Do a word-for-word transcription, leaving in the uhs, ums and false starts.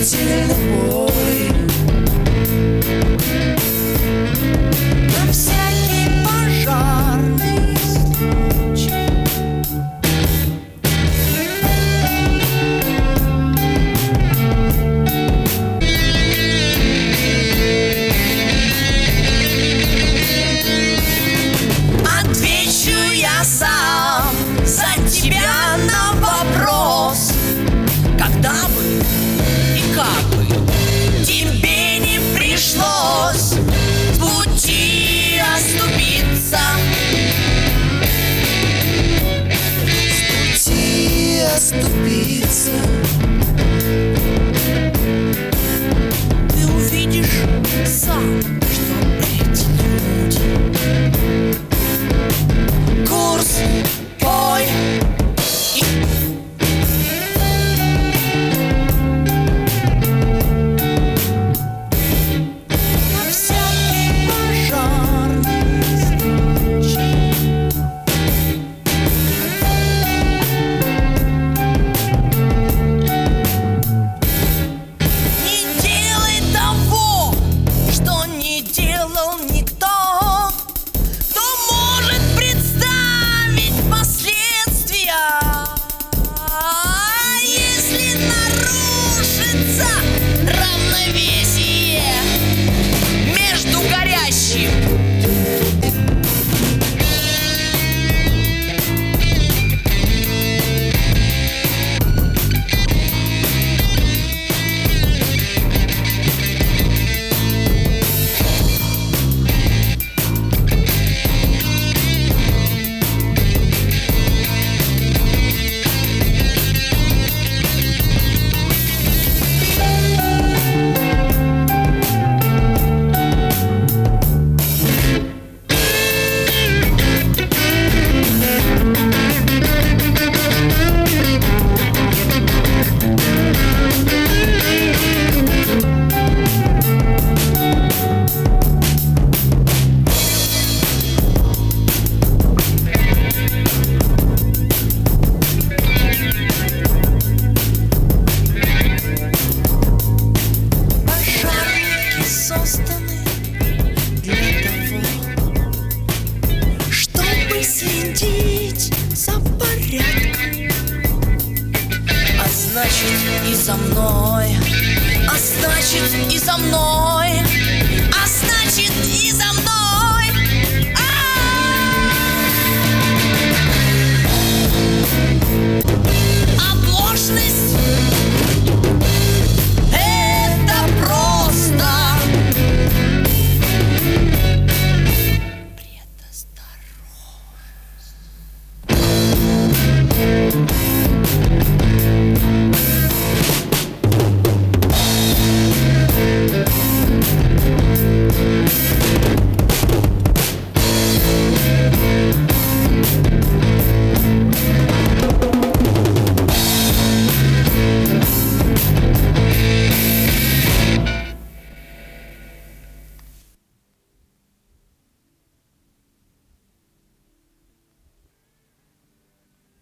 смертельный бой. На всякий пожарный случай. Отвечу я сам за тебя на вопрос, когда бы и как бы тебе не пришлось с пути оступиться, с пути оступиться. Ты увидишь сам, что эти люди курс твой и на всякий пожарный случай. Не делай того, что не делал никто, кто может представить последствия. Если нарушится равновесие между горящим созданы для того, чтобы следить за порядком. А значит и за мной, а значит и за мной, а значит и